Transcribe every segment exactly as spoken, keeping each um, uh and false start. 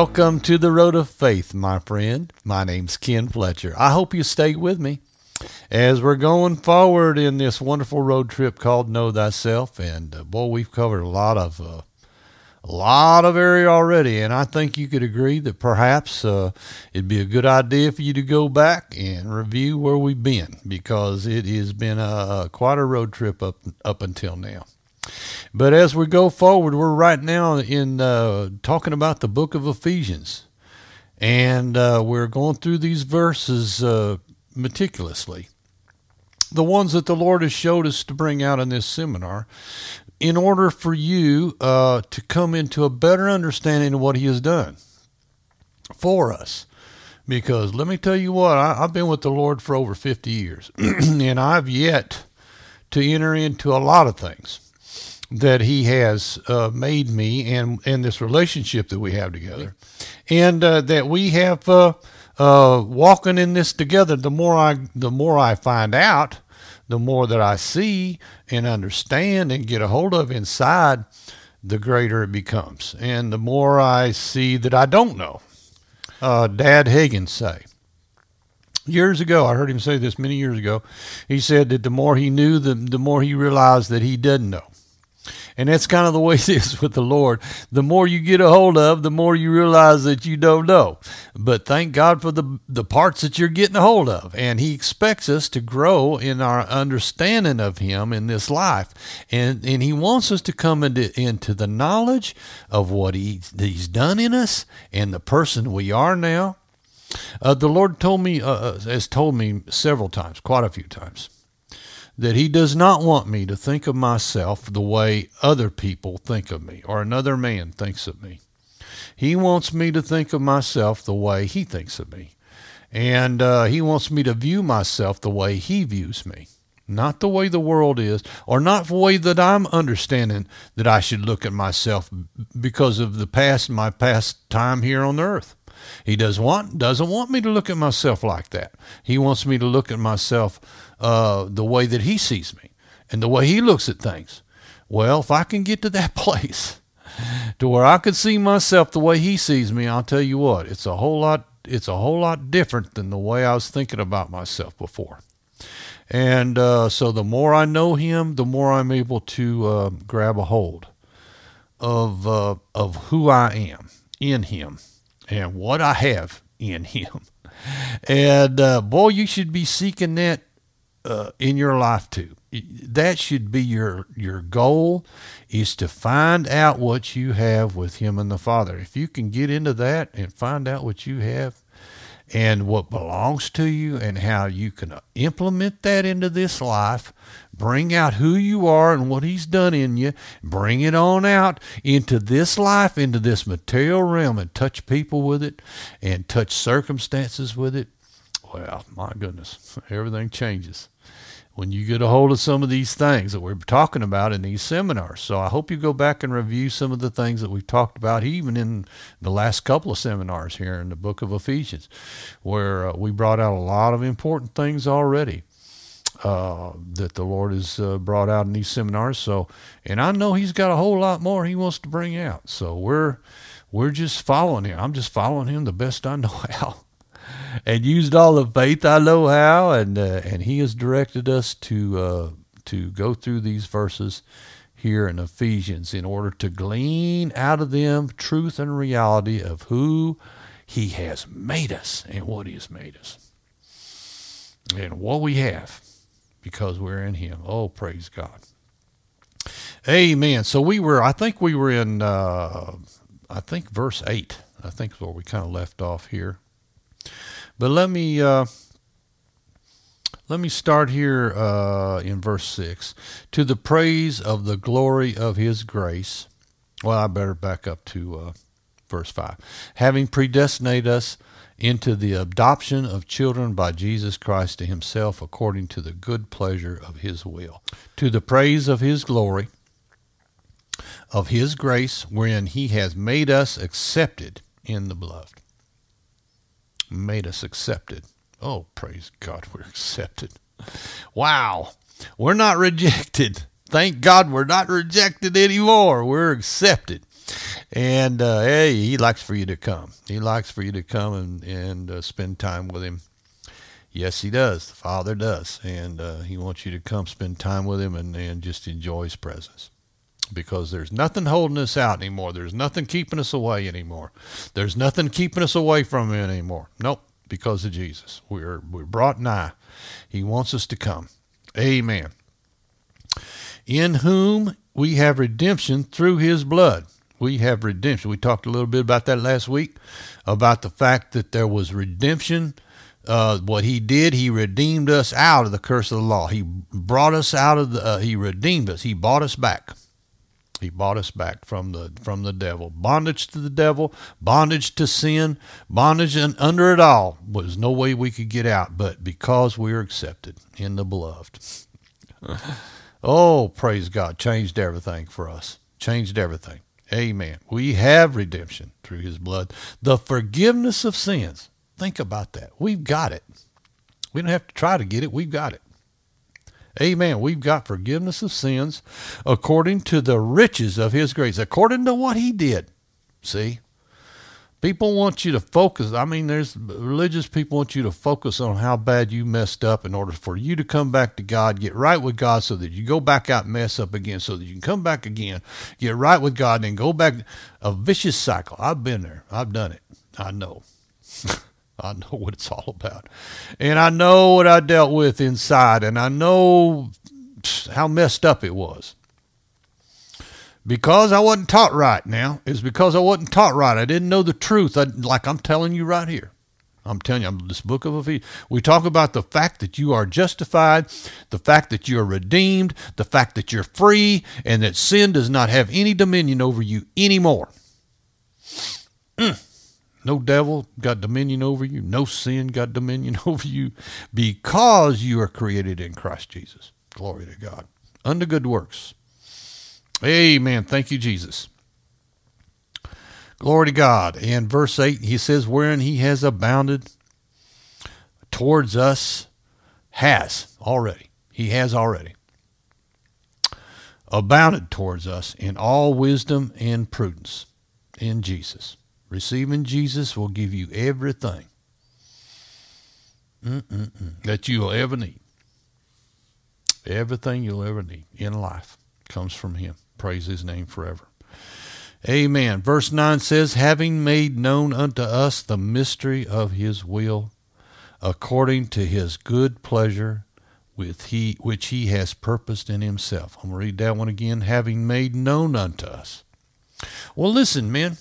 Welcome to the Road of Faith, my friend. My name's Ken Fletcher. I hope you stay with me as we're going forward in this wonderful road trip called Know Thyself. And uh, boy, we've covered a lot of uh, a lot of area already, and I think you could agree that perhaps uh, it'd be a good idea for you to go back and review where we've been, because it has been a, quite a road trip up up until now. But as we go forward, we're right now in uh, talking about the book of Ephesians, and uh, we're going through these verses uh, meticulously, the ones that the Lord has showed us to bring out in this seminar, in order for you uh, to come into a better understanding of what he has done for us. Because let me tell you what, I, I've been with the Lord for over fifty years, and I've yet to enter into a lot of things that he has uh, made me, and, and this relationship that we have together, and uh, that we have uh, uh, walking in this together. The more I, the more I find out, the more that I see and understand and get a hold of inside, the greater it becomes. And the more I see that I don't know. Uh, Dad Hagin say, years ago, I heard him say this many years ago, he said that the more he knew, the, the more he realized that he didn't know. And that's kind of the way it is with the Lord. The more you get a hold of, the more you realize that you don't know. But thank God for the the parts that you're getting a hold of. And he expects us to grow in our understanding of him in this life. And and he wants us to come into, into the knowledge of what he, he's done in us and the person we are now. Uh, the Lord told me, uh, has told me several times, quite a few times, that he does not want me to think of myself the way other people think of me or another man thinks of me. He wants me to think of myself the way he thinks of me. And uh, he wants me to view myself the way he views me, not the way the world is, or not the way that I'm understanding that I should look at myself because of the past, my past time here on earth. He does want, doesn't want me to look at myself like that. He wants me to look at myself uh, the way that he sees me and the way he looks at things. Well, if I can get to that place to where I could see myself the way he sees me, I'll tell you what, it's a whole lot, it's a whole lot different than the way I was thinking about myself before. And uh, so the more I know him, the more I'm able to uh, grab a hold of uh, of who I am in him and what I have in him. And uh, boy, you should be seeking that uh, in your life too. That should be your your goal, is to find out what you have with him and the Father. If you can get into that and find out what you have and what belongs to you and how you can implement that into this life, bring out who you are and what he's done in you, bring it on out into this life, into this material realm, and touch people with it and touch circumstances with it. Well, my goodness, everything changes when you get a hold of some of these things that we're talking about in these seminars. So I hope you go back and review some of the things that we've talked about, even in the last couple of seminars here in the book of Ephesians, where uh, we brought out a lot of important things already uh, that the Lord has uh, brought out in these seminars. So, and I know he's got a whole lot more he wants to bring out. So we're, we're just following him. I'm just following him the best I know how. And used all the faith I know how, and uh, and he has directed us to uh, to go through these verses here in Ephesians in order to glean out of them truth and reality of who he has made us and what he has made us and what we have because we're in him. Oh, praise God. Amen. So we were, I think we were in, uh, I think verse eight. I think is where we kind of left off here. But let me uh, let me start here uh, in verse six. To the praise of the glory of his grace. Well, I better back up to uh, verse five. Having predestinated us into the adoption of children by Jesus Christ to himself, according to the good pleasure of his will. To the praise of his glory, of his grace, wherein he has made us accepted in the beloved. Made us accepted. Oh, praise God, we're accepted. Wow. We're not rejected. Thank God we're not rejected anymore. We're accepted. And uh, hey, he likes for you to come. He likes for you to come and, and uh, spend time with him. Yes, he does. The Father does. And uh, he wants you to come spend time with him and, and just enjoy his presence. Because there's nothing holding us out anymore. There's nothing keeping us away anymore. There's nothing keeping us away from him anymore. Nope, because of Jesus. We're, we're brought nigh. He wants us to come. Amen. In whom we have redemption through his blood. We have redemption. We talked a little bit about that last week, about the fact that there was redemption. Uh, what he did, he redeemed us out of the curse of the law. He brought us out of the, uh, he redeemed us. He bought us back. He bought us back from the from the devil. Bondage to the devil, bondage to sin, bondage and under it all was no way we could get out, but because we are accepted in the beloved. Oh, praise God. Changed everything for us. Changed everything. Amen. We have redemption through his blood. The forgiveness of sins. Think about that. We've got it. We don't have to try to get it. We've got it. Amen. We've got forgiveness of sins according to the riches of his grace, according to what he did. See, people want you to focus. I mean, there's religious people want you to focus on how bad you messed up in order for you to come back to God, get right with God so that you go back out and mess up again so that you can come back again, get right with God, and then go back. A vicious cycle. I've been there. I've done it. I know. I know what it's all about. And I know what I dealt with inside, and I know how messed up it was. Because I wasn't taught right now. It's because I wasn't taught right. I didn't know the truth, I, like I'm telling you right here. I'm telling you, I'm this book of Ephesians. We talk about the fact that you are justified, the fact that you're redeemed, the fact that you're free, and that sin does not have any dominion over you anymore. Mm. No devil got dominion over you. No sin got dominion over you because you are created in Christ Jesus. Glory to God. Unto good works. Amen. Thank you, Jesus. Glory to God. And verse eight, he says, wherein he has abounded towards us, has already. He has already abounded towards us in all wisdom and prudence in Jesus. Receiving Jesus will give you everything Mm-mm-mm. that you'll ever need. Everything you'll ever need in life comes from him. Praise his name forever. Amen. Verse nine says, having made known unto us the mystery of his will, according to his good pleasure, with he which he has purposed in himself. I'm going to read that one again. Having made known unto us. Well, listen, men.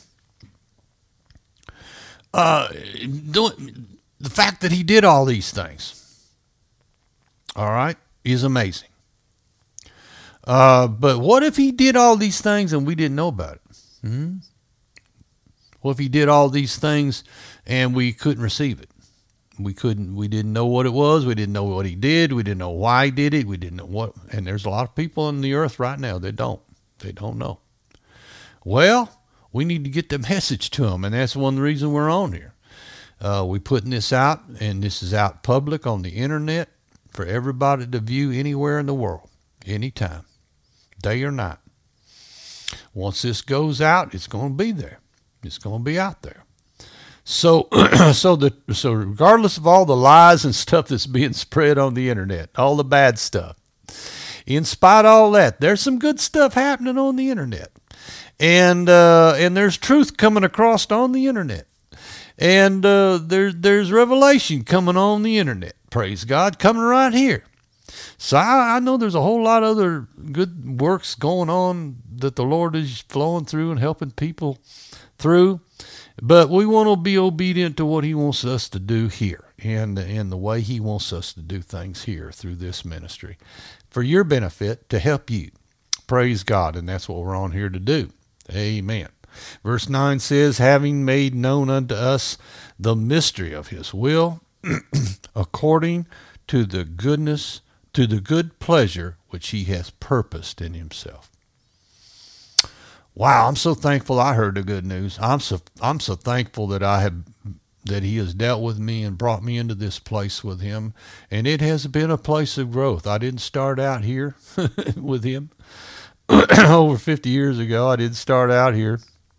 Uh, the fact that he did all these things, all right, is amazing. Uh, but what if he did all these things and we didn't know about it? Hmm? What if he did all these things and we couldn't receive it? We couldn't, we didn't know what it was. We didn't know what he did. We didn't know why he did it. We didn't know what, and there's a lot of people on the earth right now that don't, they don't know. Well, we need to get the message to them, and that's one of the reasons we're on here. Uh, we're putting this out, and this is out public on the internet for everybody to view anywhere in the world, anytime, day or night. Once this goes out, it's going to be there. It's going to be out there. So, so the so regardless of all the lies and stuff that's being spread on the internet, all the bad stuff, in spite of all that, there's some good stuff happening on the internet. And uh, and there's truth coming across on the internet. And uh, there, there's revelation coming on the internet. Praise God, coming right here. So I, I know there's a whole lot of other good works going on that the Lord is flowing through and helping people through. But we want to be obedient to what he wants us to do here and, and the way he wants us to do things here through this ministry for your benefit, to help you. Praise God. And that's what we're on here to do. Amen. Verse nine says, having made known unto us the mystery of his will, according to the goodness, to the good pleasure which he has purposed in himself. Wow, I'm so thankful I heard the good news. I'm so I'm so thankful that I have that he has dealt with me and brought me into this place with him, and it has been a place of growth. I didn't start out here with him over fifty years ago. I didn't start out here.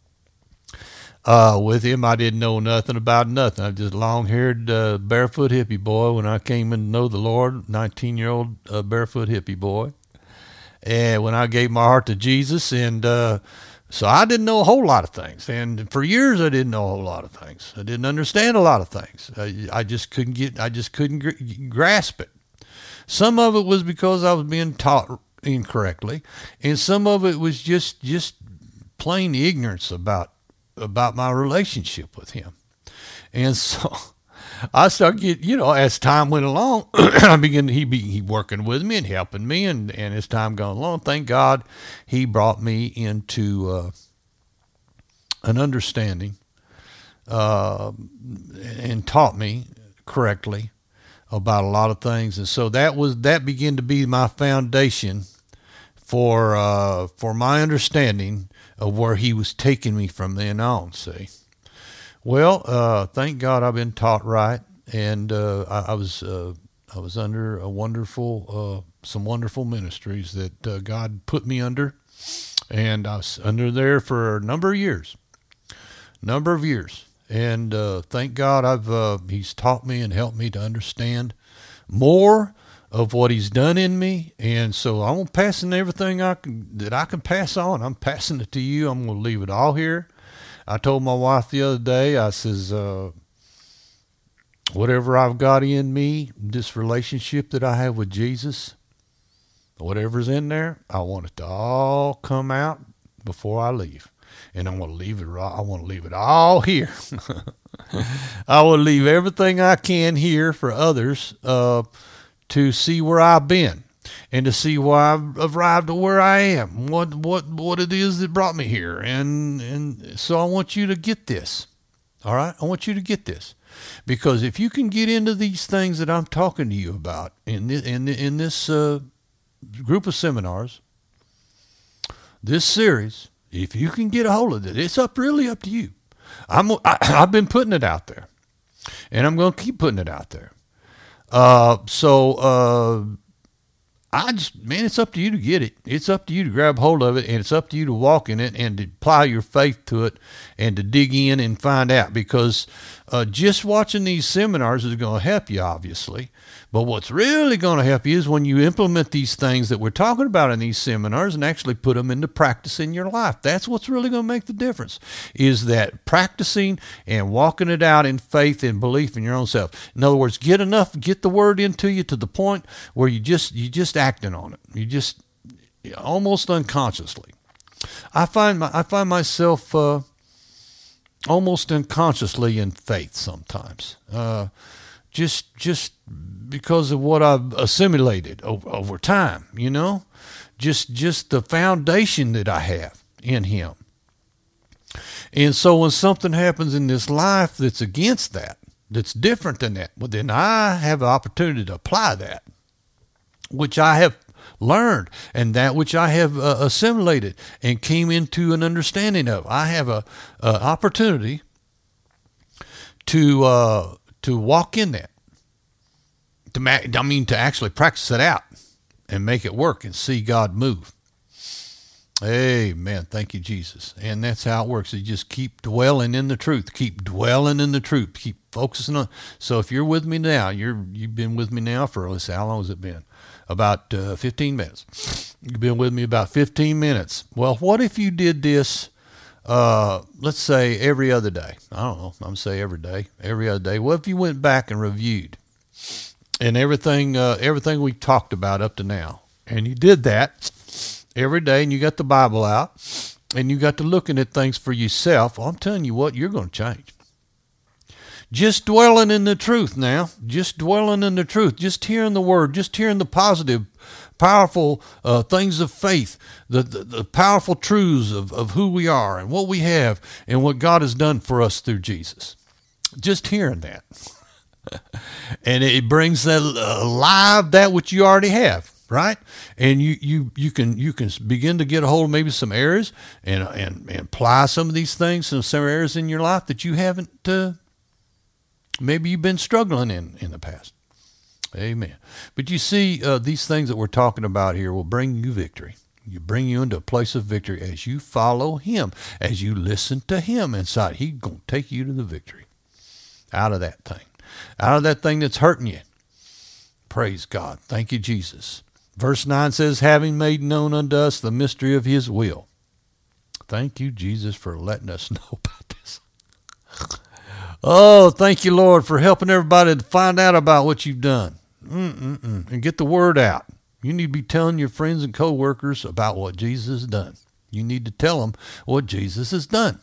Uh, with him, I didn't know nothing about nothing. I was just long-haired, uh, barefoot hippie boy when I came in to know the Lord, nineteen-year-old uh, barefoot hippie boy. And when I gave my heart to Jesus, and uh, so I didn't know a whole lot of things. And for years, I didn't know a whole lot of things. I didn't understand a lot of things. I, I just couldn't get, I just couldn't gr- grasp it. Some of it was because I was being taught incorrectly, and some of it was just, just plain ignorance about about my relationship with him. And so I started getting, you know, as time went along, I began, he be he working with me and helping me. And, and as time gone along, thank God he brought me into uh, an understanding uh, and taught me correctly about a lot of things. And so that was, that began to be my foundation for, uh, for my understanding of where he was taking me from then on, see. Well, uh, thank God I've been taught right, and uh, I, I was uh, I was under a wonderful, uh, some wonderful ministries that uh, God put me under, and I was under there for a number of years, number of years, and uh, thank God I've uh, He's taught me and helped me to understand more of what he's done in me. And so I'm passing everything I can, that I can pass on. I'm passing it to you. I'm going to leave it all here. I told my wife the other day, I says, uh, whatever I've got in me, this relationship that I have with Jesus, whatever's in there, I want it to all come out before I leave. And I'm going to leave it, I want to leave it all here. I will leave everything I can here for others, uh, to see where I've been and to see why I've arrived to where I am, what, what, what it is that brought me here. And, and so I want you to get this. All right. I want you to get this, because if you can get into these things that I'm talking to you about in this, in, in this, uh, group of seminars, this series, if you can get a hold of it, it's up really up to you. I'm, I, I've been putting it out there, and I'm going to keep putting it out there. Uh, so, uh, I just, man, it's up to you to get it. It's up to you to grab hold of it, and it's up to you to walk in it and to apply your faith to it and to dig in and find out, because, uh, just watching these seminars is going to help you, obviously. But what's really going to help you is when you implement these things that we're talking about in these seminars and actually put them into practice in your life. That's what's really going to make the difference, is that practicing and walking it out in faith and belief in your own self. In other words, get enough, get the word into you to the point where you just, you just acting on it. You just almost unconsciously. I find my, I find myself, uh, almost unconsciously in faith sometimes. Uh, just, just because of what I've assimilated over, over time, you know, just, just the foundation that I have in him. And so when something happens in this life that's against that, that's different than that, well, then I have an opportunity to apply that, which I have learned, and that which I have uh, assimilated and came into an understanding of. I have a, a opportunity to, uh, to walk in that, to ma- I mean, to actually practice it out and make it work and see God move. Amen. Thank you, Jesus. And that's how it works. You just keep dwelling in the truth. Keep dwelling in the truth. Keep focusing on. So if you're with me now, you're, you've been with me now for, let's see, how long has it been? About uh, fifteen minutes. You've been with me about fifteen minutes. Well, what if you did this, uh, let's say every other day? I don't know. I'm going to say every day, every other day. What if you went back and reviewed and everything, uh, everything we talked about up to now, and you did that every day, and you got the Bible out, and you got to looking at things for yourself? Well, I'm telling you what, you're going to change. Just dwelling in the truth now, just dwelling in the truth, just hearing the word, just hearing the positive, powerful uh, things of faith, the, the, the powerful truths of, of who we are and what we have and what God has done for us through Jesus. Just hearing that. And it brings that alive, that which you already have. Right? And you, you, you can, you can begin to get a hold of maybe some areas and, and, and apply some of these things in some areas in your life that you haven't, uh, maybe you've been struggling in, in the past. Amen. But you see, uh, these things that we're talking about here will bring you victory. You bring you into a place of victory as you follow him, as you listen to him inside. He's going to take you to the victory out of that thing, out of that thing that's hurting you. Praise God. Thank you, Jesus. Verse nine says, having made known unto us the mystery of his will. Thank you, Jesus, for letting us know about this. Oh, thank you, Lord, for helping everybody to find out about what you've done. Mm-mm-mm. And get the word out. You need to be telling your friends and co-workers about what Jesus has done. You need to tell them what Jesus has done.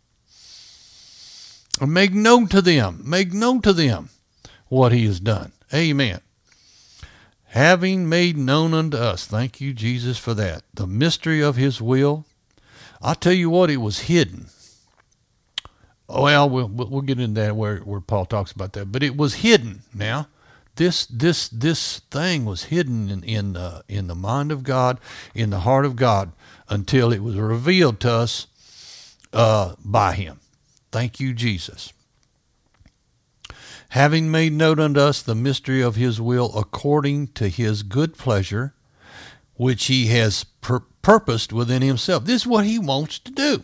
And make known to them, make known to them what he has done. Amen. Having made known unto us, thank you, Jesus, for that. The mystery of his will. I'll tell you what, it was hidden. Oh, well, we'll, we'll get into that where, where Paul talks about that. But it was hidden now. This this this thing was hidden in in, uh, in the mind of God, in the heart of God, until it was revealed to us uh, by him. Thank you, Jesus. Having made known unto us the mystery of his will according to his good pleasure, which he has pur- purposed within himself. This is what he wants to do.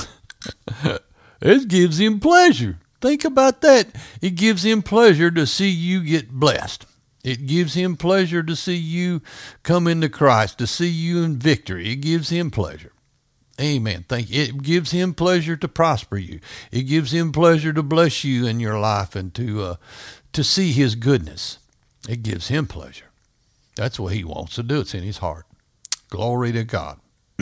It gives him pleasure. Think about that. It gives him pleasure to see you get blessed. It gives him pleasure to see you come into Christ, to see you in victory. It gives him pleasure. Amen. Thank you. It gives him pleasure to prosper you. It gives him pleasure to bless you in your life and to uh, to see his goodness. It gives him pleasure. That's what he wants to do. It's in his heart. Glory to God.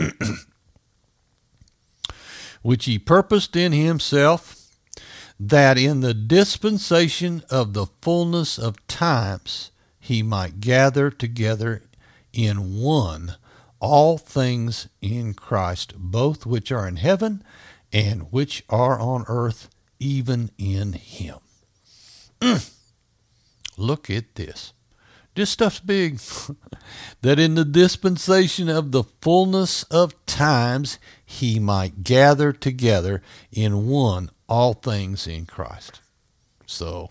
Which he purposed in himself, that in the dispensation of the fullness of times he might gather together in one all things in Christ, both which are in heaven and which are on earth, even in him. Mm. Look at this. This stuff's big. That in the dispensation of the fullness of times he might gather together in one all things in Christ. So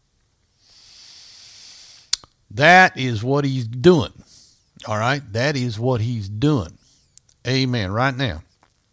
that is what he's doing. All right? That is what he's doing. Amen. Right now.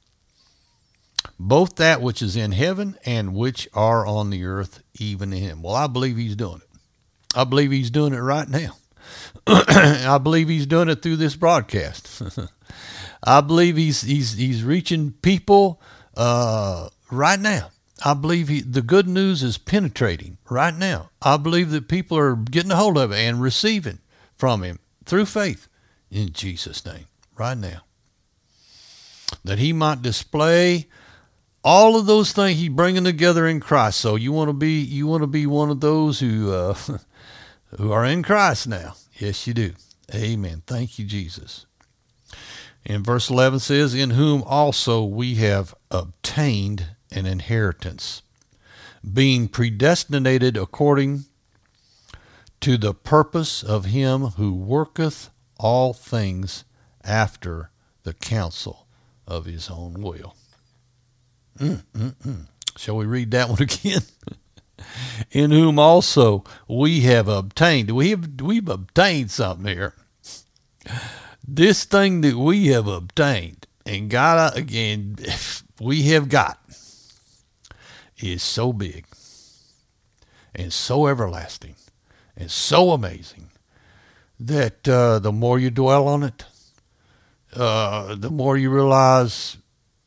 Both that which is in heaven and which are on the earth, even in him. Well, I believe he's doing it. I believe he's doing it right now. I believe he's doing it through this broadcast. I believe he's he's he's reaching people uh, right now. I believe he, the good news is penetrating right now. I believe that people are getting a hold of it and receiving from him through faith in Jesus' name right now. That he might display all of those things he's bringing together in Christ. So you want to be you want to be one of those who uh, who are in Christ now. Yes, you do. Amen. Thank you, Jesus. And verse eleven says, in whom also we have obtained an inheritance, being predestinated according to the purpose of him who worketh all things after the counsel of his own will. Mm, mm, mm. Shall we read that one again? In whom also we have obtained. We have, we've obtained something here. This thing that we have obtained and got, again, we have got, is so big and so everlasting and so amazing that uh, the more you dwell on it, uh, the more you realize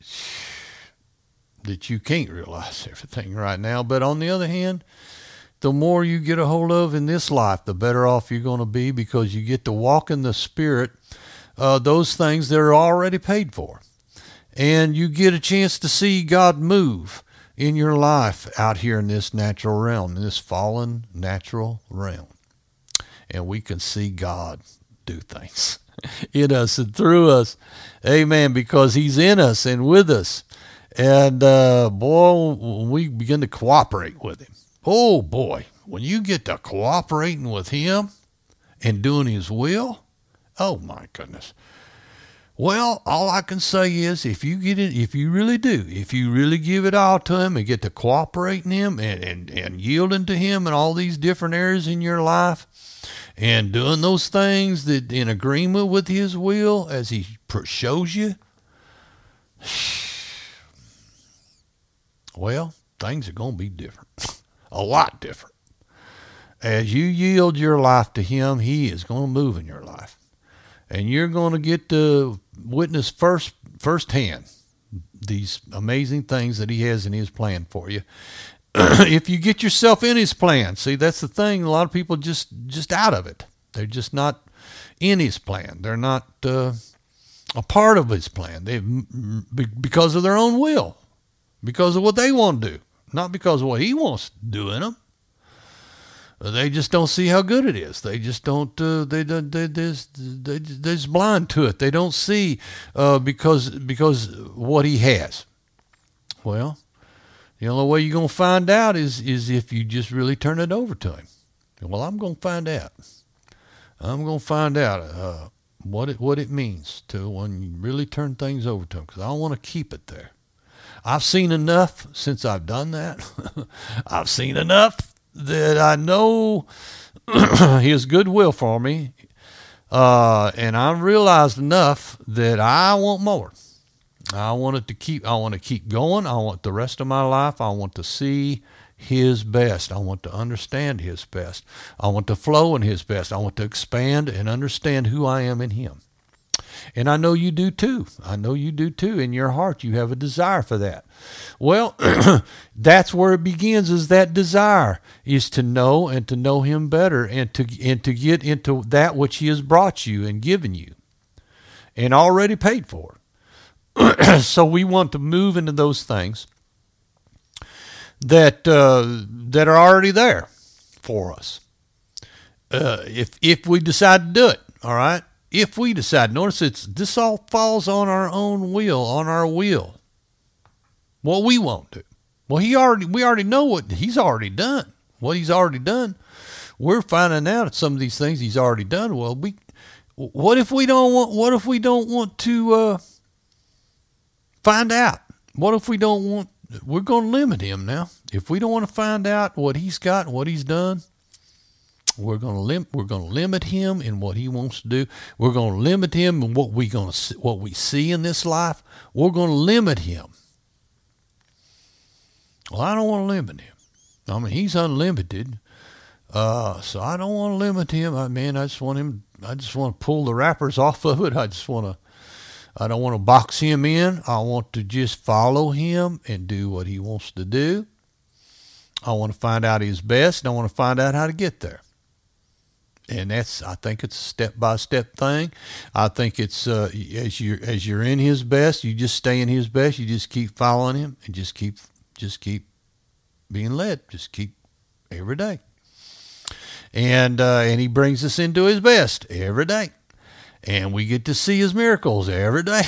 that you can't realize everything right now. But on the other hand, the more you get a hold of in this life, the better off you're going to be, because you get to walk in the Spirit, uh, those things that are already paid for. And you get a chance to see God move in your life out here in this natural realm, in this fallen natural realm. And we can see God do things in us and through us. Amen. Because he's in us and with us. And, uh, boy, when we begin to cooperate with him, oh, boy, when you get to cooperating with him and doing his will, oh, my goodness. Well, all I can say is if you get it, if you really do, if you really give it all to him and get to cooperating him and, and, and yielding to him in all these different areas in your life and doing those things that in agreement with his will as he shows you, well, things are going to be different, a lot different. As you yield your life to him, he is going to move in your life. And you're going to get to witness first firsthand these amazing things that he has in his plan for you. If you get yourself in his plan, see, that's the thing. A lot of people just just out of it. They're just not in his plan. They're not uh, a part of his plan. They because of their own will, because of what they want to do, not because of what he wants to do in them. They just don't see how good it is. They just don't. Uh, they they they they're they they're just blind to it. They don't see uh, because because what he has. Well, the only way you're gonna find out is is if you just really turn it over to him. Well, I'm gonna find out. I'm gonna find out uh, what it what it means to when you really turn things over to him. Because I don't want to keep it there. I've seen enough since I've done that. I've seen enough that I know his goodwill for me, uh, and I've realized enough that I want more. I want it to keep. I want to keep going. I want the rest of my life. I want to see his best. I want to understand his best. I want to flow in his best. I want to expand and understand who I am in him. And I know you do too. I know you do too. In your heart, you have a desire for that. Well, that's where it begins, is that desire is to know and to know him better and to, and to get into that which he has brought you and given you and already paid for. So we want to move into those things that, uh, that are already there for us. Uh, if, if we decide to do it, all right? If we decide, notice it's this all falls on our own will, on our will. What we want to. Well, he already we already know what he's already done. What he's already done. We're finding out some of these things he's already done. Well, we what if we don't want what if we don't want to uh, find out? What if we don't want we're going to limit him now. If we don't want to find out what he's got and what he's done, We're going to lim- we're going to limit him in what he wants to do. We're going to limit him in what we going to see, what we see in this life. We're going to limit him. Well, I don't want to limit him. I mean, he's unlimited, uh, so I don't want to limit him. I mean, I just want him. I just want to pull the wrappers off of it. I just want to. I don't want to box him in. I want to just follow him and do what he wants to do. I want to find out his best, and I want to find out how to get there. And that's, I think it's a step-by-step thing. I think it's, uh, as you're, as you're in his best, you just stay in his best. You just keep following him and just keep, just keep being led. Just keep every day. And, uh, and he brings us into his best every day. And we get to see his miracles every day.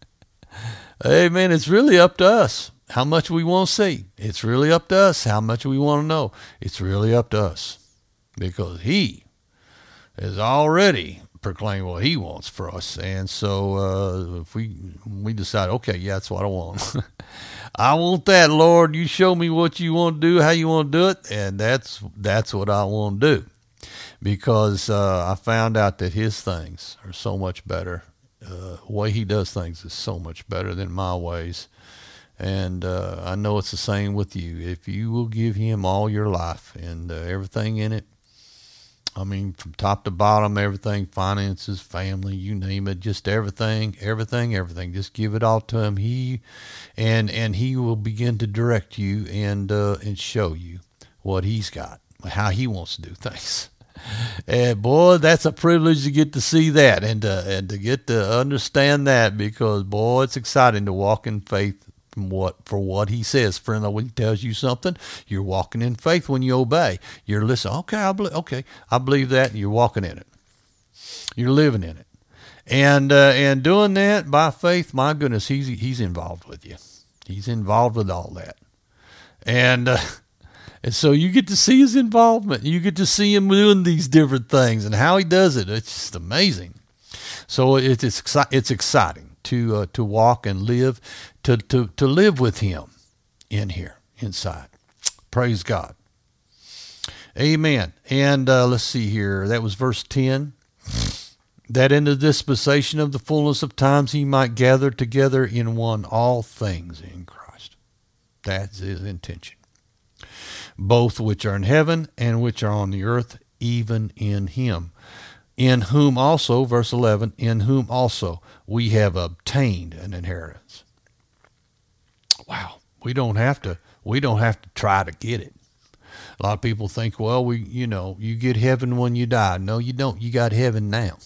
Hey, man, it's really up to us how much we want to see. It's really up to us how much we want to know. It's really up to us because he has already proclaimed what he wants for us. And so uh, if we we decide, okay, yeah, that's what I want. I want that, Lord. You show me what you want to do, how you want to do it, and that's that's what I want to do. Because uh, I found out that his things are so much better. Uh, the way he does things is so much better than my ways. And uh, I know it's the same with you. If you will give him all your life and uh, everything in it, I mean, from top to bottom, everything, finances, family, you name it, just everything, everything, everything. Just give it all to him. He, and and he will begin to direct you and uh, and show you what he's got, how he wants to do things. And boy, that's a privilege to get to see that and to, and to get to understand that, because boy, it's exciting to walk in faith. What for what he says, friend, when he tells you something, you're walking in faith when you obey. You're listening. Okay, I believe. Okay, I believe that. And you're walking in it. You're living in it, and uh, and doing that by faith. My goodness, he's he's involved with you. He's involved with all that, and uh, and so you get to see his involvement. You get to see him doing these different things and how he does it. It's just amazing. So it's it's, exci- it's exciting to uh, to walk and live, to, to, to live with him in here, inside. Praise God. Amen. And uh, let's see here. That was verse ten. That in the dispensation of the fullness of times he might gather together in one all things in Christ. That's his intention. Both which are in heaven and which are on the earth, even in him. In whom also, verse eleven, in whom also we have obtained an inheritance. Wow. We don't have to, we don't have to try to get it. A lot of people think, well, we, you know, you get heaven when you die. No, you don't. You got heaven now.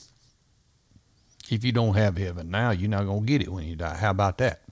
If you don't have heaven now, you're not going to get it when you die. How about that?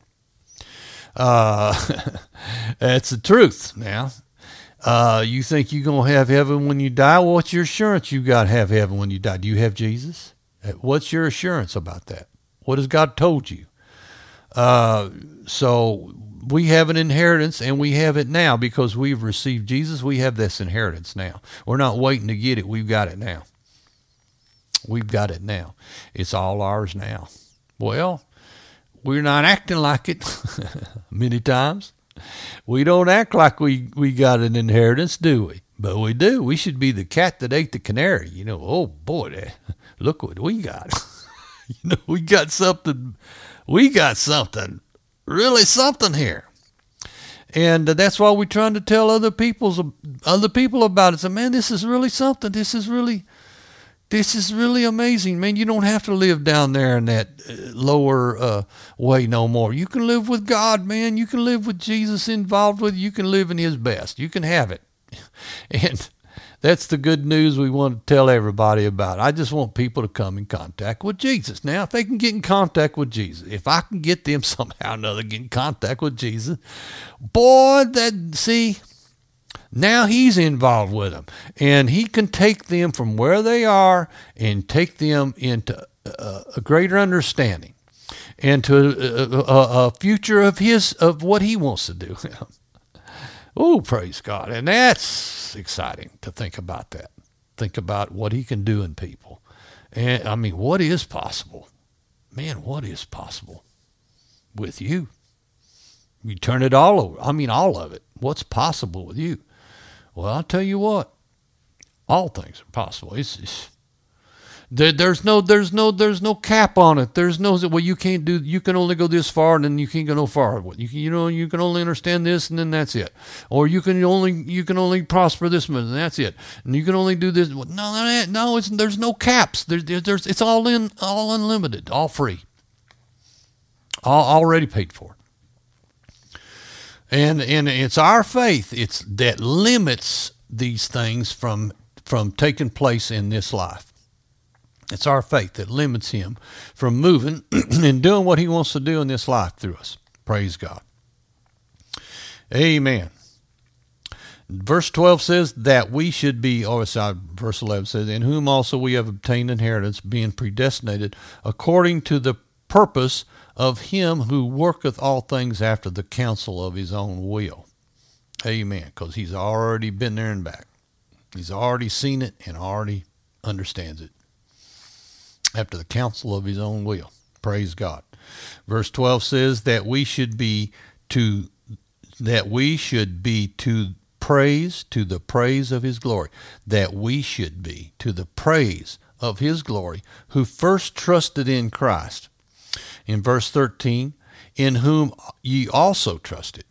Uh, that's the truth now. Uh, you think you're going to have heaven when you die? Well, what's your assurance you got to have heaven when you die? Do you have Jesus? What's your assurance about that? What has God told you? Uh, so we have an inheritance, and we have it now because we've received Jesus. We have this inheritance now. We're not waiting to get it. We've got it now. We've got it now. It's all ours now. Well, we're not acting like it many times. We don't act like we, we got an inheritance, do we? But we do. We should be the cat that ate the canary. You know, oh boy, look what we got. You know, we got something, we got something, really something here. And that's why we're trying to tell other people's, other people about it. So, man, this is really something. This is really, This is really amazing, man. You don't have to live down there in that lower uh, way no more. You can live with God, man. You can live with Jesus involved with you. You can live in his best. You can have it. And that's the good news we want to tell everybody about. I just want people to come in contact with Jesus. Now, if they can get in contact with Jesus, if I can get them somehow or another get in contact with Jesus, boy, that, see... Now he's involved with them, and he can take them from where they are and take them into a, a greater understanding and to a, a, a future of his, of what he wants to do. Oh, praise God. And that's exciting to think about that. Think about what he can do in people. And I mean, what is possible? Man, what is possible with you? You turn it all over. I mean, all of it. What's possible with you? Well, I'll tell you what, all things are possible. It's, it's there, there's no, there's no, there's no cap on it. There's no, well, you can't do, you can only go this far and then you can't go no farther. You can, you know, you can only understand this and then that's it. Or you can only, you can only prosper this much and that's it. And you can only do this. No, no, no, it's, there's no caps. There's, there's, it's all in, all unlimited, all free, all already paid for. And and it's our faith it's that limits these things from from taking place in this life. It's our faith that limits him from moving and doing what he wants to do in this life through us. Praise God. Amen. Verse twelve says that we should be, or sorry, verse eleven says, in whom also we have obtained inheritance, being predestinated according to the purpose of him who worketh all things after the counsel of his own will. Amen. Because he's already been there and back. He's already seen it and already understands it. After the counsel of his own will. Praise God. Verse twelve says that we should be to that we should be to praise to the praise of his glory. That we should be to the praise of his glory, who first trusted in Christ. In verse thirteen, in whom ye also trusted.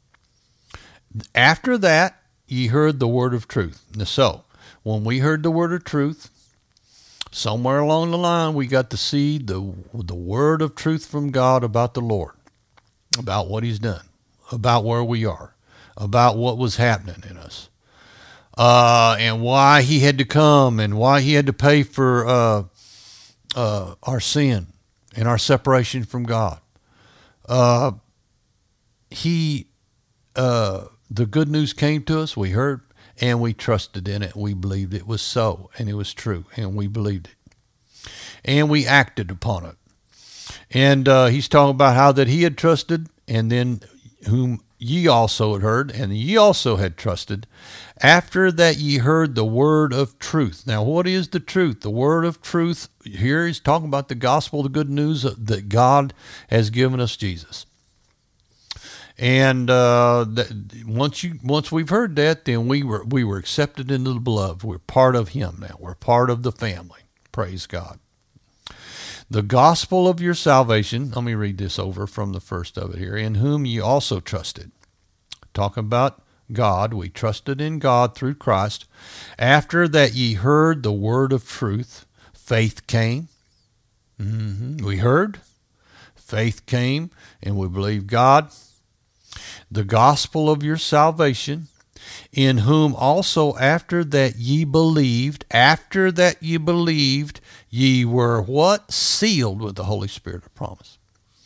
After that, ye heard the word of truth. So, when we heard the word of truth, somewhere along the line, we got to see the, the word of truth from God about the Lord, about what he's done, about where we are, about what was happening in us, uh, and why he had to come and why he had to pay for uh, uh, our sin and our separation from God. Uh, he, uh, the good news came to us, we heard, and we trusted in it. We believed it was so, and it was true, and we believed it. And we acted upon it. And uh, he's talking about how that he had trusted, and then whom ye also had heard, and ye also had trusted, after that ye heard the word of truth. Now, what is the truth? The word of truth, here he's talking about the gospel, the good news that God has given us Jesus. And uh, that once you once we've heard that, then we were we were accepted into the beloved. We're part of him now. We're part of the family. Praise God. The gospel of your salvation, let me read this over from the first of it here, in whom ye also trusted. Talking about God, we trusted in God through Christ. After that ye heard the word of truth, faith came. Mm-hmm. We heard, faith came, and we believed God. The gospel of your salvation, in whom also after that ye believed, after that ye believed, ye were what? Sealed with the Holy Spirit of promise.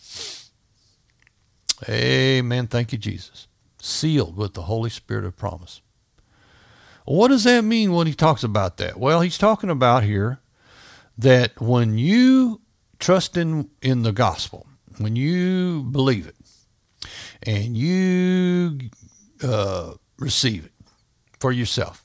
Amen. Thank you, Jesus. Sealed with the Holy Spirit of promise. What does that mean when he talks about that? Well, he's talking about here that when you trust in, in the gospel, when you believe it, and you uh, receive it for yourself,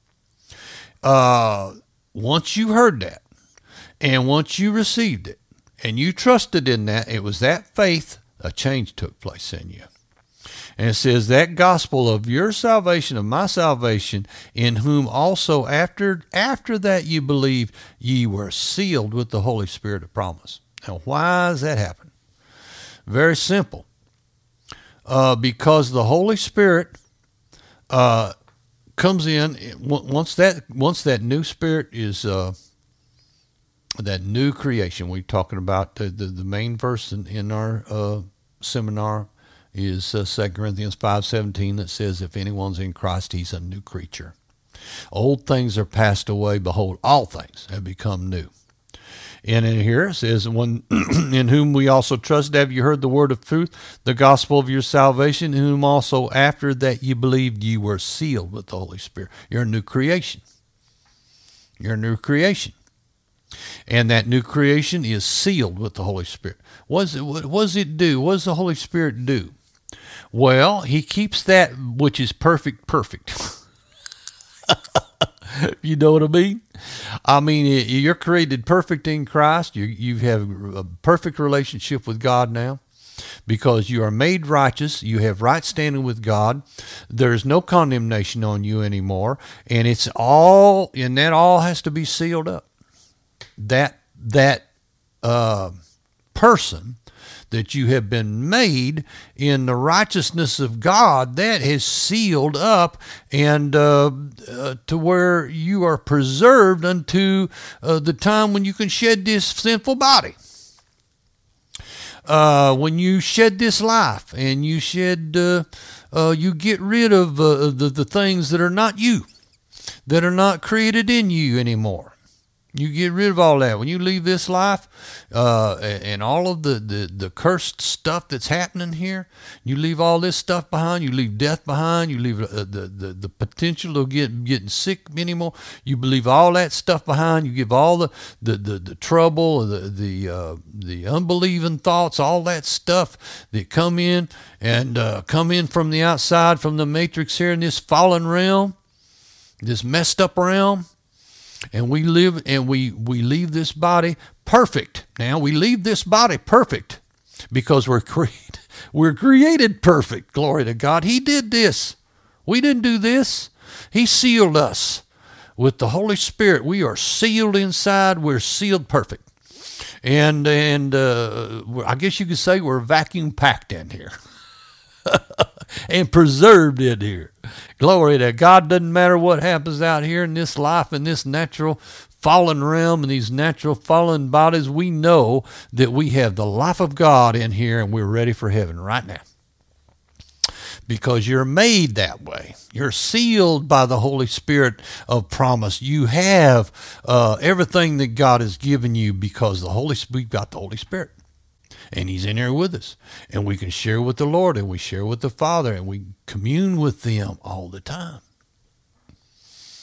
uh, once you heard that, and once you received it, and you trusted in that, it was that faith, a change took place in you. And it says, that gospel of your salvation, of my salvation, in whom also after after that you believed, ye were sealed with the Holy Spirit of promise. Now, why does that happen? Very simple. Uh, because the Holy Spirit uh, comes in once that once that new spirit is uh, that new creation. We're talking about the the, the main verse in, in our uh, seminar is uh, Second Corinthians five seventeen that says, if anyone's in Christ, he's a new creature. Old things are passed away. Behold, all things have become new. And in here it says, "When in whom we also trust, have you heard the word of truth, the gospel of your salvation, in whom also after that you believed, ye were sealed with the Holy Spirit." You're a new creation. You're a new creation. And that new creation is sealed with the Holy Spirit. What does it, what does it do? What does the Holy Spirit do? Well, he keeps that which is perfect, perfect. You know what I mean? I mean, you're created perfect in Christ. You you have a perfect relationship with God now because you are made righteous. You have right standing with God. There's no condemnation on you anymore. And it's all, and that all has to be sealed up. That, that uh, person that you have been made in the righteousness of God, that is sealed up and uh, uh, to where you are preserved unto uh, the time when you can shed this sinful body. Uh, when you shed this life and you shed, uh, uh, you get rid of uh, the, the things that are not you, that are not created in you anymore. You get rid of all that. When you leave this life uh, and all of the, the, the cursed stuff that's happening here, you leave all this stuff behind. You leave death behind. You leave uh, the, the, the potential of getting, getting sick anymore. You leave all that stuff behind. You give all the, the, the, the trouble, the, the, uh, the unbelieving thoughts, all that stuff that come in and uh, come in from the outside, from the matrix here in this fallen realm, this messed up realm. And we live and we, we leave this body perfect. Now we leave this body perfect because we're created, we're created perfect. Glory to God. He did this. We didn't do this. He sealed us with the Holy Spirit. We are sealed inside. We're sealed perfect. And, and uh, I guess you could say we're vacuum packed in here. And preserved in here. Glory to God. Doesn't matter what happens out here in this life, in this natural fallen realm, and these natural fallen bodies. We know that we have the life of God in here and we're ready for heaven right now. Because you're made that way. You're sealed by the Holy Spirit of promise. You have uh, everything that God has given you because the Holy we've got the Holy Spirit. And he's in here with us. And we can share with the Lord and we share with the Father and we commune with them all the time.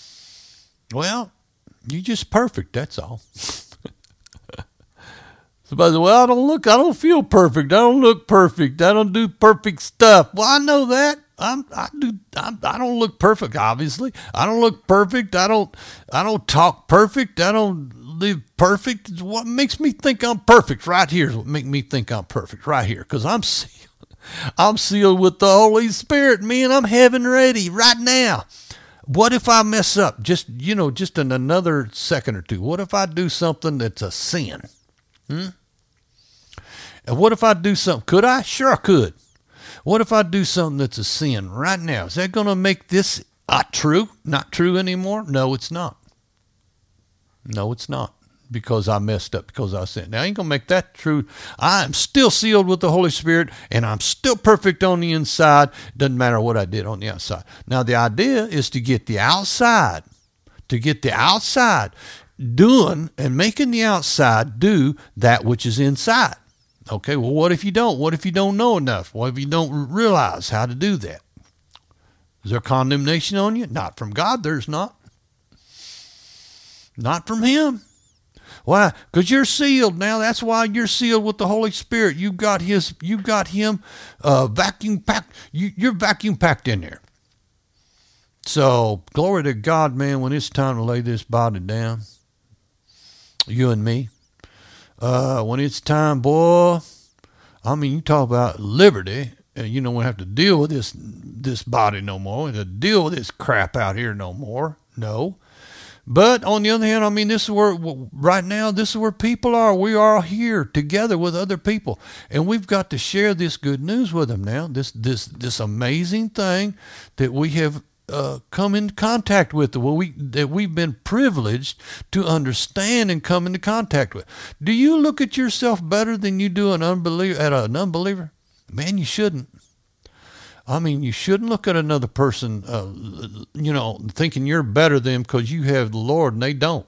Well, you're just perfect, that's all. Somebody said, well, I don't look, I don't feel perfect. I don't look perfect. I don't do perfect stuff. Well, I know that. I'm, I do. I'm, I don't look perfect. Obviously, I don't look perfect. I don't. I don't talk perfect. I don't live perfect. It's what makes me think I'm perfect right here is what makes me think I'm perfect right here, because I'm sealed. I'm sealed with the Holy Spirit, man. I'm heaven ready right now. What if I mess up? Just you know, just in another second or two. What if I do something that's a sin? Hmm. And what if I do something? Could I? Sure, I could. What if I do something that's a sin right now? Is that going to make this uh, true? Not true anymore? No, it's not. No, it's not. Because I messed up, because I sinned. Now, I ain't going to make that true. I am still sealed with the Holy Spirit, and I'm still perfect on the inside. Doesn't matter what I did on the outside. Now, the idea is to get the outside, to get the outside doing and making the outside do that which is inside. Okay, well, what if you don't? What if you don't know enough? What if you don't realize how to do that? Is there condemnation on you? Not from God, there's not. Not from him. Why? Because you're sealed now. That's why you're sealed with the Holy Spirit. You've got his, you've got him uh, vacuum packed. You, you're vacuum packed in there. So, glory to God, man, when it's time to lay this body down, you and me, Uh, when it's time, boy, I mean, you talk about liberty, and you don't have to deal with this this body no more, and to deal with this crap out here no more. No. But on the other hand, I mean, this is where, right now, this is where people are. We are here together with other people, and we've got to share this good news with them now, this this this amazing thing that we have Uh, come in contact with, well, we, that we've been privileged to understand and come into contact with. Do you look at yourself better than you do an unbeliever, at an unbeliever? Man, you shouldn't. I mean, you shouldn't look at another person, uh, you know, thinking you're better than them because you have the Lord and they don't.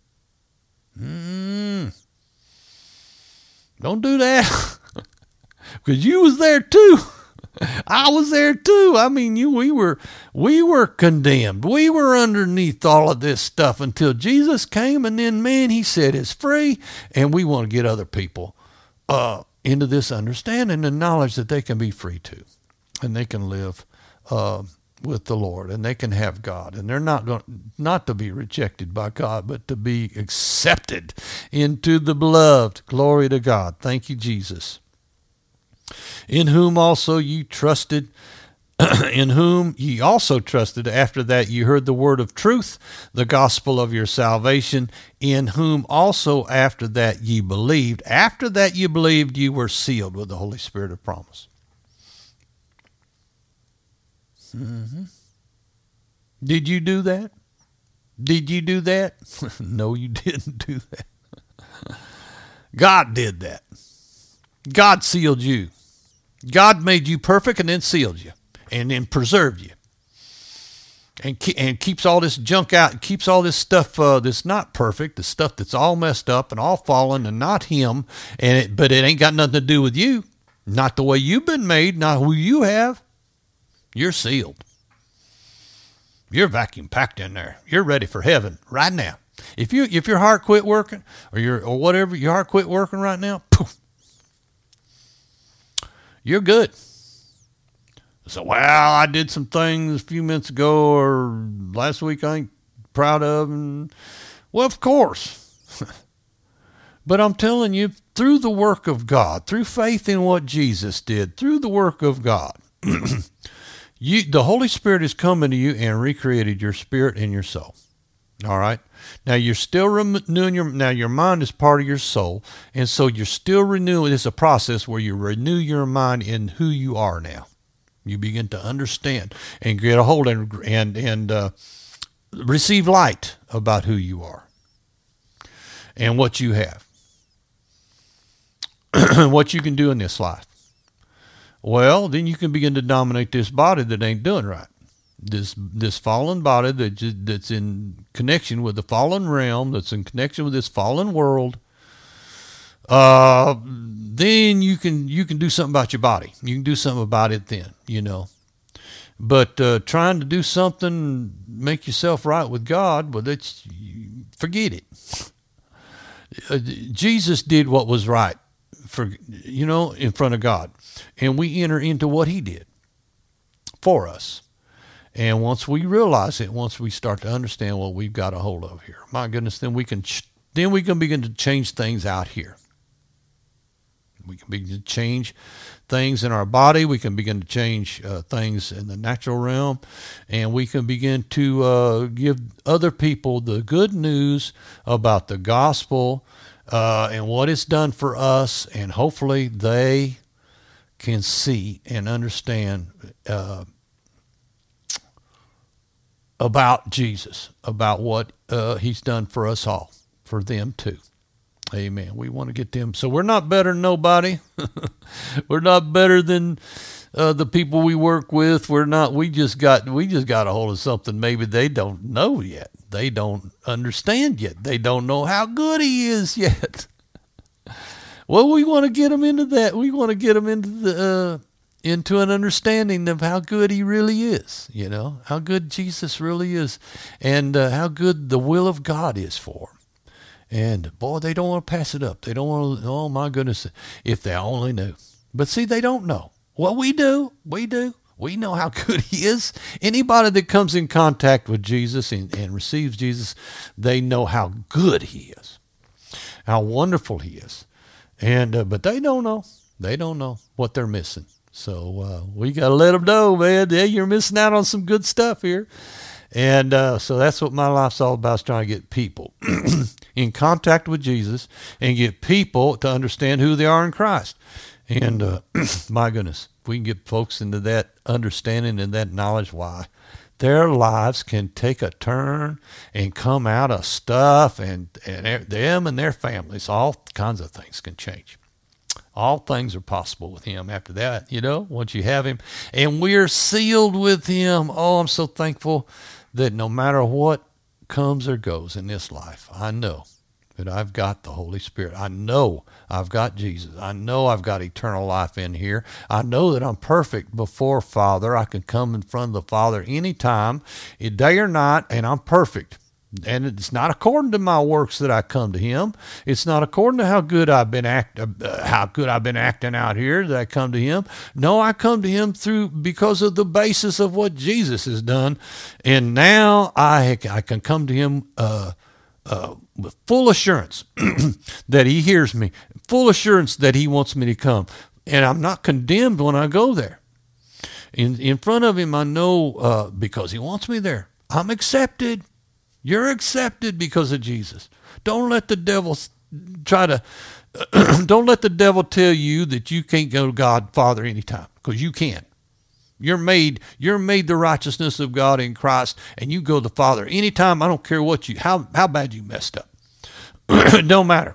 Mm. Don't do that. Because you was there too. I was there too. I mean, you, we were, we were condemned. We were underneath all of this stuff until Jesus came, and then, man, he said it's free, and we want to get other people uh, into this understanding and knowledge that they can be free too, and they can live uh, with the Lord, and they can have God, and they're not going not to be rejected by God, but to be accepted into the beloved. Glory to God. Thank you, Jesus. In whom also you trusted, in whom ye also trusted, after that you heard the word of truth, the gospel of your salvation, in whom also after that ye believed. After that you believed, you were sealed with the Holy Spirit of promise. Mm-hmm. Did you do that? Did you do that? No, you didn't do that. God did that. God sealed you. God made you perfect and then sealed you and then preserved you and and keeps all this junk out, keeps all this stuff uh, that's not perfect, the stuff that's all messed up and all fallen and not him, and it, but it ain't got nothing to do with you, not the way you've been made, not who you have. You're sealed. You're vacuum packed in there. You're ready for heaven right now. If you if your heart quit working or your or whatever your heart quit working right now, poof. You're good. So, well, I did some things a few minutes ago or last week I ain't proud of. And, well, of course. But I'm telling you, through the work of God, through faith in what Jesus did, through the work of God, you, the Holy Spirit is coming to you and recreated your spirit and your soul. All right. Now you're still renewing your, now your mind is part of your soul. And so you're still renewing. It's a process where you renew your mind in who you are now. You begin to understand and get a hold and, and, and, uh, receive light about who you are and what you have, what you can do in this life. Well, then you can begin to dominate this body that ain't doing right. This this fallen body that just, that's in connection with the fallen realm, that's in connection with this fallen world. Uh, then you can you can do something about your body. You can do something about it then, you know. But uh, trying to do something, make yourself right with God, well, that's forget it. uh, Jesus did what was right for, you know, in front of God. And we enter into what he did for us. And once we realize it, once we start to understand what we've got a hold of here, my goodness, then we can, ch- then we can begin to change things out here. We can begin to change things in our body. We can begin to change uh, things in the natural realm. And we can begin to uh, give other people the good news about the gospel uh, and what it's done for us. And hopefully they can see and understand uh, about Jesus, about what uh, he's done for us all, for them too. Amen. We want to get them. So we're not better than nobody. We're not better than uh, the people we work with. We're not. We just got. We just got a hold of something maybe they don't know yet. They don't understand yet. They don't know how good he is yet. Well, we want to get them into that. We want to get them into the uh, into an understanding of how good he really is. You know, how good Jesus really is, and uh, how good the will of God is for them. And, boy, they don't want to pass it up. They don't want to, oh, my goodness, if they only knew. But, see, they don't know. Well, we do. We do. We know how good he is. Anybody that comes in contact with Jesus and, and receives Jesus, they know how good he is, how wonderful he is. And uh, but they don't know. They don't know what they're missing. So uh, we got to let them know, man. Yeah, you're missing out on some good stuff here. And uh, so that's what my life's all about, is trying to get people in contact with Jesus and get people to understand who they are in Christ. And uh, my goodness, if we can get folks into that understanding and that knowledge, why their lives can take a turn and come out of stuff, and, and them and their families, all kinds of things can change. All things are possible with him after that, you know, once you have him. And we're sealed with him. Oh, I'm so thankful that no matter what comes or goes in this life, I know that I've got the Holy Spirit. I know I've got Jesus. I know I've got eternal life in here. I know that I'm perfect before Father. I can come in front of the Father anytime, day or night, and I'm perfect. And it's not according to my works that I come to him. It's not according to how good I've been act, uh, how good I've been acting out here that I come to him. No, I come to him through because of the basis of what Jesus has done. And now I I can come to him uh, uh, with full assurance that he hears me, full assurance that he wants me to come. And I'm not condemned when I go there. In in front of him, I know uh, because he wants me there. I'm accepted. You're accepted because of Jesus. Don't let the devil try to, don't let the devil tell you that you can't go to God Father anytime, because you can. You're made, you're made the righteousness of God in Christ, and you go to the Father anytime. I don't care what you, how, how bad you messed up. It don't matter.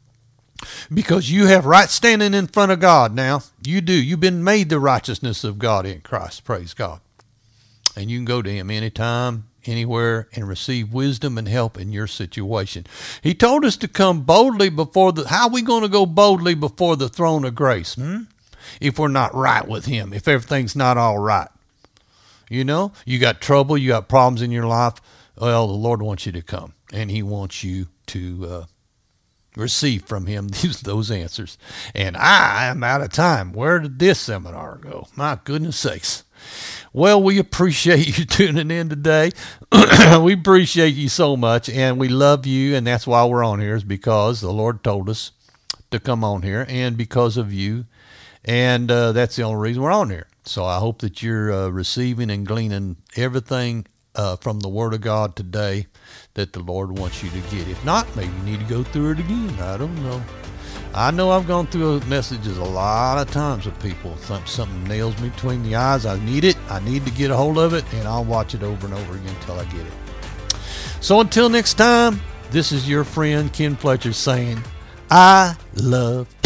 Because you have right standing in front of God now. You do. You've been made the righteousness of God in Christ. Praise God. And you can go to him anytime, anywhere, and receive wisdom and help in your situation. He told us to come boldly before the, how are we going to go boldly before the throne of grace? Hmm? If we're not right with him, if everything's not all right. You know, you got trouble, you got problems in your life. Well, the Lord wants you to come, and he wants you to uh, receive from him these, those answers. And I am out of time. Where did this seminar go? My goodness sakes. Well, we appreciate you tuning in today. We appreciate you so much, and we love you, and that's why we're on here, is because the Lord told us to come on here, and because of you, and uh, that's the only reason we're on here. So I hope that you're uh, receiving and gleaning everything uh, from the Word of God today that the Lord wants you to get. If not, maybe you need to go through it again. I don't know. I know I've gone through messages a lot of times with people. Something nails me between the eyes. I need it. I need to get a hold of it, and I'll watch it over and over again until I get it. So until next time, this is your friend Ken Fletcher saying, I love